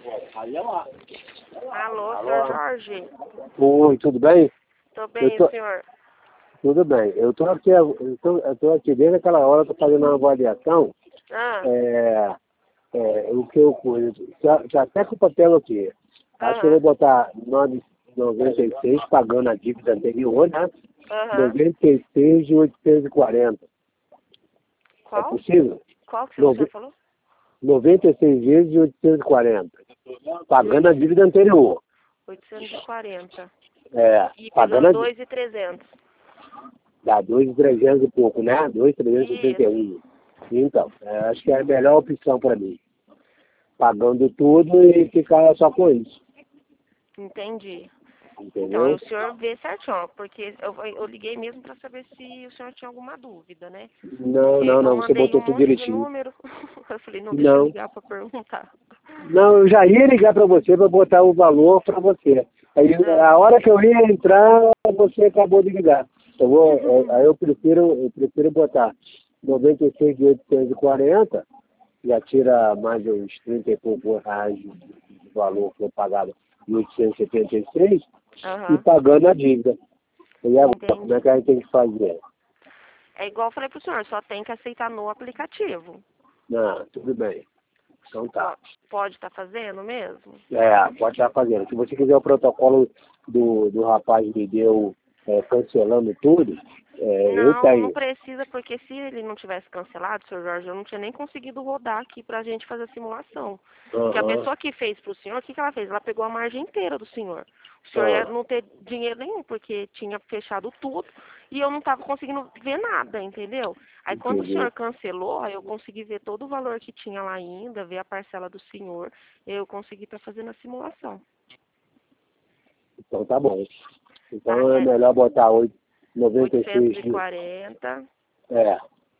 Alô, senhor Jorge? Oi, tudo bem? Tô bem, senhor? Tudo bem. Eu tô aqui desde aquela hora, tô fazendo uma avaliação. O que eu já até com o papel aqui. Acho que eu vou botar 96 pagando a dívida anterior, né? 96 de 840. Qual? É possível? Qual que o senhor falou? 96 vezes de 840. Pagando a dívida anterior. 840. E Pagando pegando 2.300. Dá 2.300 e pouco, né? 2.381. Então, acho que é a melhor opção para mim. Pagando tudo e ficar só com isso. Entendi. Entendeu? Então, o senhor vê certinho, porque eu liguei mesmo para saber se o senhor tinha alguma dúvida, né? Não, você botou tudo direitinho. Número. Eu falei, não, deixa eu ligar para perguntar. Não, eu já ia ligar para você para botar o valor para você. Aí, a hora que eu ia entrar, você acabou de ligar. Aí eu prefiro botar 96 de 840, já tira mais uns 30 e poucos reais de valor que eu pagava de 873, e pagando a dívida. E agora, como é que a gente tem que fazer? É igual eu falei pro senhor, só tem que aceitar no aplicativo. Não, tudo bem. Então tá. Pode estar fazendo mesmo? Pode estar fazendo. Se você quiser o protocolo do rapaz me deu cancelando tudo, eu tenho. Não precisa, porque se ele não tivesse cancelado, senhor Jorge, eu não tinha nem conseguido rodar aqui pra gente fazer a simulação. Porque a pessoa que fez pro senhor, o que ela fez? Ela pegou a margem inteira do senhor. O senhor ia não ter dinheiro nenhum, porque tinha fechado tudo e eu não estava conseguindo ver nada, entendeu? Aí quando o senhor cancelou, aí eu consegui ver todo o valor que tinha lá ainda, ver a parcela do senhor, eu consegui estar fazendo a simulação. Então tá bom. Então é melhor botar 96 840. Né?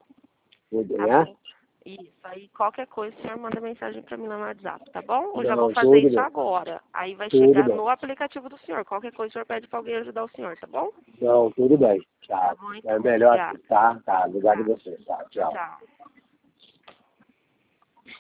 Isso, aí qualquer coisa o senhor manda mensagem para mim lá no WhatsApp, tá bom? Eu já Não, vou fazer isso bem. agora. Aí vai Tudo chegar bem. no aplicativo do senhor. Qualquer coisa o senhor pede para alguém ajudar o senhor, tá bom? Não, tudo bem. Tá. Tá bom, então. É melhor Obrigada. assim, tá? Tá. Obrigado a você. Tá, tchau. Tchau.